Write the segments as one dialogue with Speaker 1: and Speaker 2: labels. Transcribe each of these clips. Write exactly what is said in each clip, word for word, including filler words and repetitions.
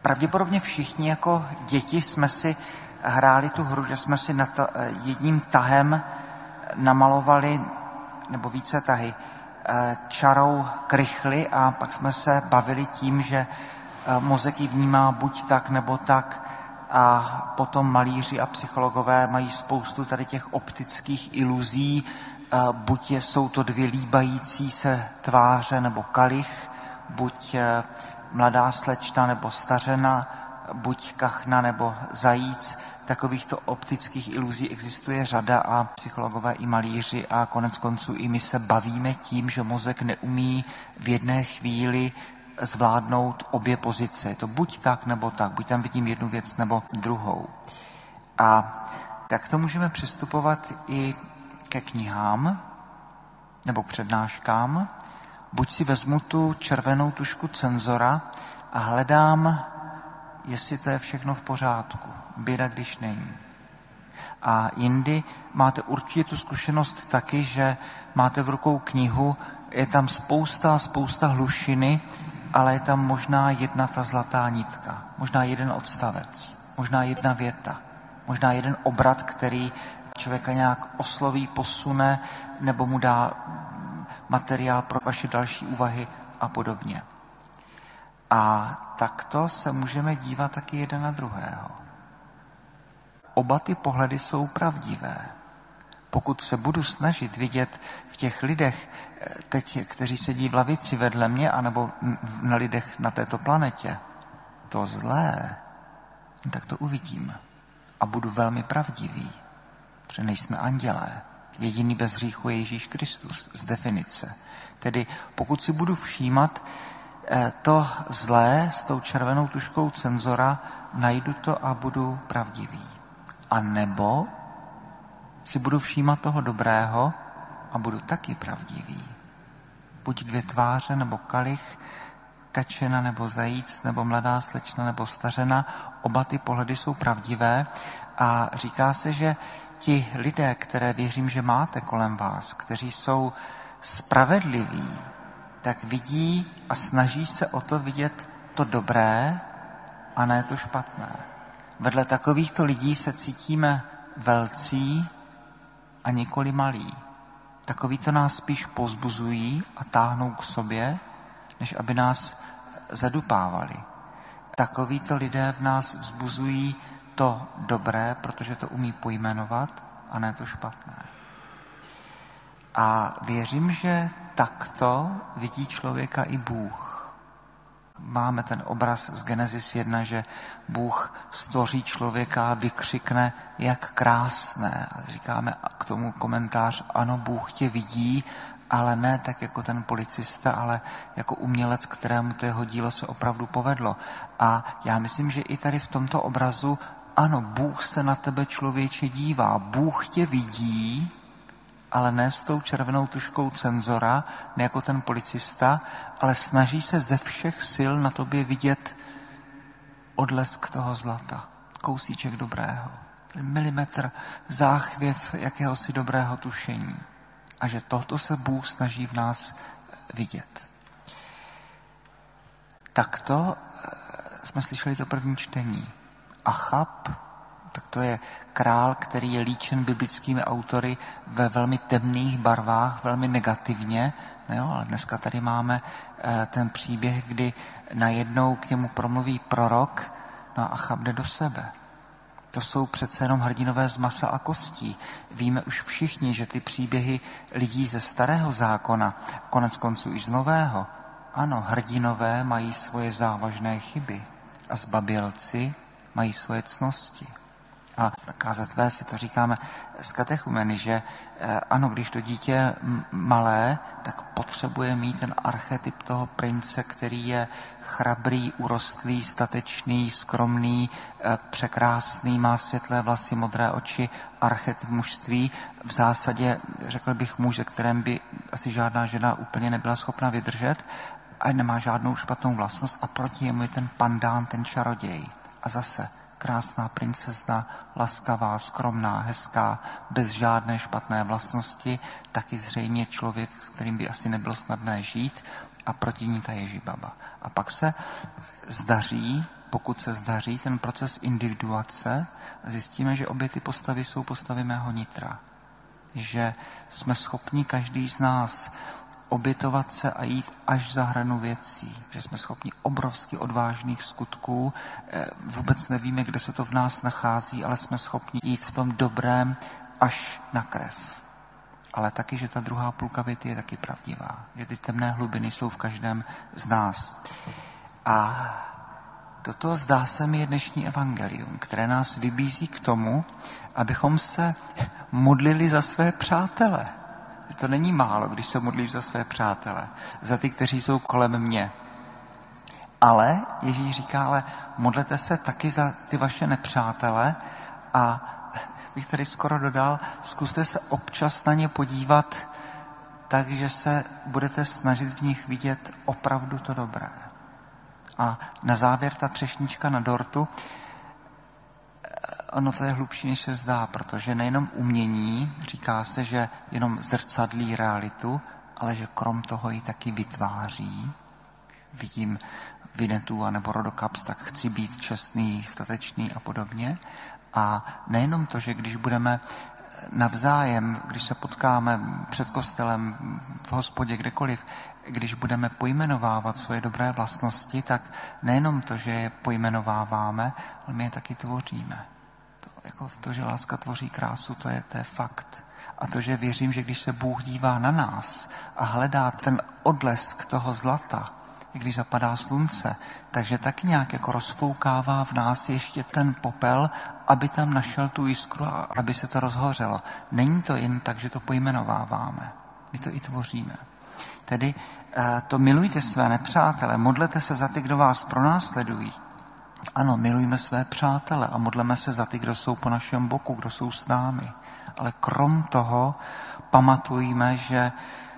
Speaker 1: pravděpodobně všichni jako děti jsme si hráli tu hru, že jsme si na to, jedním tahem namalovali, nebo více tahy, čarou krychly a pak jsme se bavili tím, že mozek ji vnímá buď tak, nebo tak. A potom malíři a psychologové mají spoustu tady těch optických iluzí, buď jsou to dvě líbající se tváře nebo kalich, buď mladá slečna nebo stařena, buď kachna nebo zajíc. Takovýchto optických iluzí existuje řada a psychologové i malíři a konec konců i my se bavíme tím, že mozek neumí v jedné chvíli zvládnout obě pozice. Je to buď tak, nebo tak. Buď tam vidím jednu věc, nebo druhou. A tak to můžeme přistupovat i ke knihám nebo přednáškám. Buď si vezmu tu červenou tušku cenzora a hledám, jestli to je všechno v pořádku. Běda, když není. A jindy máte určitě tu zkušenost taky, že máte v rukou knihu, je tam spousta, spousta hlušiny, ale je tam možná jedna ta zlatá nitka, možná jeden odstavec, možná jedna věta, možná jeden obrat, který člověka nějak osloví, posune, nebo mu dá materiál pro vaše další úvahy a podobně. A takto se můžeme dívat taky jeden na druhého. Oba ty pohledy jsou pravdivé. Pokud se budu snažit vidět v těch lidech, teď, kteří sedí v lavici vedle mě, anebo na lidech na této planetě, to zlé, tak to uvidím. A budu velmi pravdivý, protože nejsme andělé. Jediný bez hříchu je Ježíš Kristus z definice. Tedy pokud si budu všímat to zlé s tou červenou tuškou cenzora, najdu to a budu pravdivý. A nebo si budu všímat toho dobrého a budu taky pravdivý. Buď dvě tváře, nebo kalich, kačena, nebo zajíc, nebo mladá slečna, nebo stařena, oba ty pohledy jsou pravdivé a říká se, že ti lidé, které věřím, že máte kolem vás, kteří jsou spravedliví, tak vidí a snaží se o to vidět to dobré a ne to špatné. Vedle takovýchto lidí se cítíme velcí a nikoli malí. Takový to nás spíš povzbuzují a táhnou k sobě, než aby nás zadupávali. Takovýto lidé v nás vzbuzují to dobré, protože to umí pojmenovat a ne to špatné. A věřím, že takto vidí člověka i Bůh. Máme ten obraz z Genesis jedna, že Bůh stvoří člověka a vykřikne, jak krásné. A říkáme k tomu komentář, ano, Bůh tě vidí, ale ne tak jako ten policista, ale jako umělec, kterému to jeho dílo se opravdu povedlo. A já myslím, že i tady v tomto obrazu, ano, Bůh se na tebe, člověče, dívá. Bůh tě vidí, ale ne s tou červenou tuškou cenzora, ne jako ten policista, ale snaží se ze všech sil na tobě vidět odlesk toho zlata, kousíček dobrého, milimetr záchvěv jakéhosi dobrého tušení. A že tohoto se Bůh snaží v nás vidět. Takto jsme slyšeli to první čtení. Achab, tak to je král, který je líčen biblickými autory ve velmi temných barvách, velmi negativně. No jo, ale dneska tady máme ten příběh, kdy najednou k němu promluví prorok, no a Achab jde do sebe. To jsou přece jenom hrdinové z masa a kostí. Víme už všichni, že ty příběhy lidí ze starého zákona, konec konců i z nového, ano, hrdinové mají svoje závažné chyby a zbabělci mají svoje ctnosti. A kázat vé si to říkáme z katechumeny, že ano, když to dítě je malé, tak potřebuje mít ten archetyp toho prince, který je chrabrý, urostlý, statečný, skromný, překrásný, má světlé vlasy, modré oči, archetyp mužství. V zásadě, řekl bych, muž, ze kterém by asi žádná žena úplně nebyla schopna vydržet a nemá žádnou špatnou vlastnost a proti němu je ten pandán, ten čaroděj. A zase krásná princezna, laskavá, skromná, hezká, bez žádné špatné vlastnosti, taky zřejmě člověk, s kterým by asi nebylo snadné žít a proti ní ta Ježibaba. A pak se zdaří pokud se zdaří ten proces individuace, zjistíme, že obě ty postavy jsou postavy mého nitra. Že jsme schopni každý z nás obětovat se a jít až za hranu věcí. Že jsme schopni obrovsky odvážných skutků. Vůbec nevíme, kde se to v nás nachází, ale jsme schopni jít v tom dobrém až na krev. Ale taky, že ta druhá půlka věty je taky pravdivá. Že ty temné hlubiny jsou v každém z nás. A toto zdá se mi je dnešní evangelium, které nás vybízí k tomu, abychom se modlili za své přátele. To není málo, když se modlíš za své přátele, za ty, kteří jsou kolem mě. Ale Ježíš říká, ale modlete se taky za ty vaše nepřátele a bych tady skoro dodal, zkuste se občas na ně podívat tak, že se budete snažit v nich vidět opravdu to dobré. A na závěr ta třešnička na dortu, ono to je hlubší, než se zdá, protože nejenom umění, říká se, že jenom zrcadlí realitu, ale že krom toho ji taky vytváří. Vidím Vinetu nebo Rodokaps, tak chci být čestný, statečný a podobně. A nejenom to, že když budeme navzájem, když se potkáme před kostelem, v hospodě, kdekoliv, když budeme pojmenovávat svoje dobré vlastnosti, tak nejenom to, že je pojmenováváme, ale my je taky tvoříme. To, jako to, že láska tvoří krásu, to je, to je fakt. A to, že věřím, že když se Bůh dívá na nás a hledá ten odlesk toho zlata, i když zapadá slunce, takže tak nějak jako rozfoukává v nás ještě ten popel, aby tam našel tu jiskru a aby se to rozhořelo. Není to jen tak, že to pojmenováváme. My to i tvoříme. Tedy to milujte své nepřátele, modlete se za ty, kdo vás pronásledují. Ano, milujme své přátele a modleme se za ty, kdo jsou po našem boku, kdo jsou s námi. Ale krom toho pamatujme, že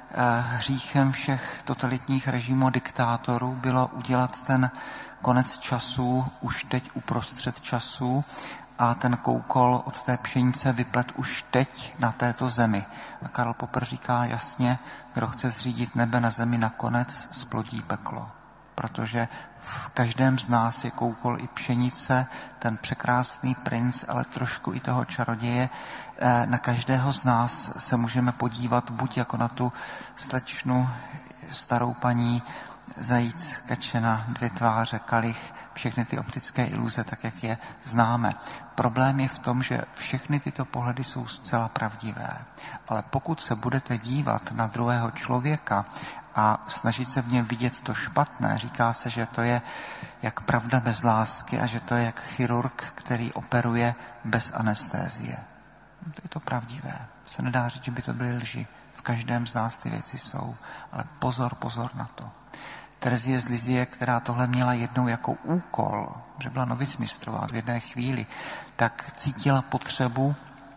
Speaker 1: hříchem všech totalitních režimů diktátorů bylo udělat ten konec časů už teď uprostřed času a ten koukol od té pšenice vyplet už teď na této zemi. A Karl Popper říká jasně, kdo chce zřídit nebe na zemi, nakonec splodí peklo. Protože v každém z nás je koukol i pšenice, ten překrásný princ, ale trošku i toho čaroděje. Na každého z nás se můžeme podívat buď jako na tu slečnu, starou paní, zajíc, kačena, dvě tváře, kalich, všechny ty optické iluze, tak jak je známe. Problém je v tom, že všechny tyto pohledy jsou zcela pravdivé. Ale pokud se budete dívat na druhého člověka a snažit se v něm vidět to špatné, říká se, že to je jak pravda bez lásky a že to je jak chirurg, který operuje bez anestézie. To je to pravdivé. Se nedá říct, že by to byly lži. V každém z nás ty věci jsou. Ale pozor, pozor na to. Terezie z Lizie, která tohle měla jednou jako úkol, že byla novicmistrová v jedné chvíli, tak cítila potřebu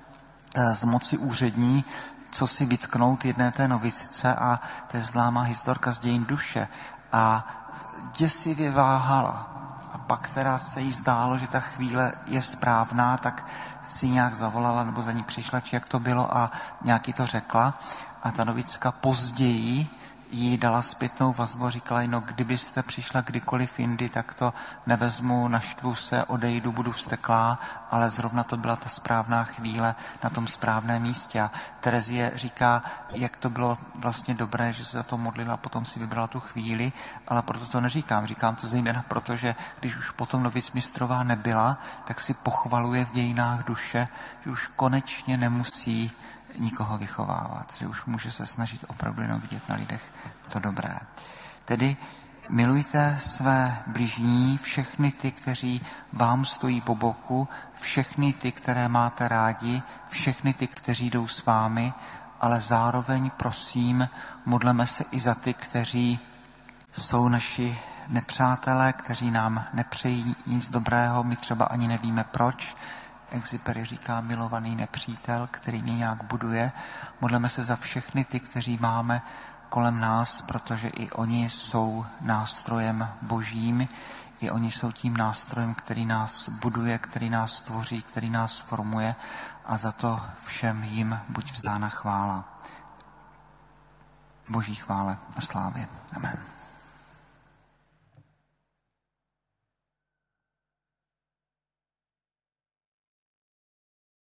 Speaker 1: z moci úřední, co si vytknout jedné té novice a to je známá historka z dějin duše. A děsivě váhala. A pak teda se jí zdálo, že ta chvíle je správná, tak si nějak zavolala, nebo za ní přišla, či jak to bylo a nějaký to řekla. A ta novicka později jí dala zpětnou vazbu a říkala, no kdybyste přišla kdykoliv jindy, tak to nevezmu, naštvu se, odejdu, budu vzteklá, ale zrovna to byla ta správná chvíle na tom správném místě. A Terezie říká, jak to bylo vlastně dobré, že se za to modlila, potom si vybrala tu chvíli, ale proto to neříkám. Říkám to zejména proto, že když už potom novicmistrová nebyla, tak si pochvaluje v dějinách duše, že už konečně nemusí nikoho vychovávat, že už může se snažit opravdu jenom vidět na lidech to dobré. Tedy milujte své bližní, všechny ty, kteří vám stojí po boku, všechny ty, které máte rádi, všechny ty, kteří jdou s vámi, ale zároveň prosím, modleme se i za ty, kteří jsou naši nepřátelé, kteří nám nepřejí nic dobrého, my třeba ani nevíme proč. Exupery říká milovaný nepřítel, který mě nějak buduje. Modleme se za všechny ty, kteří máme kolem nás, protože i oni jsou nástrojem božím, i oni jsou tím nástrojem, který nás buduje, který nás tvoří, který nás formuje a za to všem jim buď vzdána chvála. Boží chvále a slávě. Amen.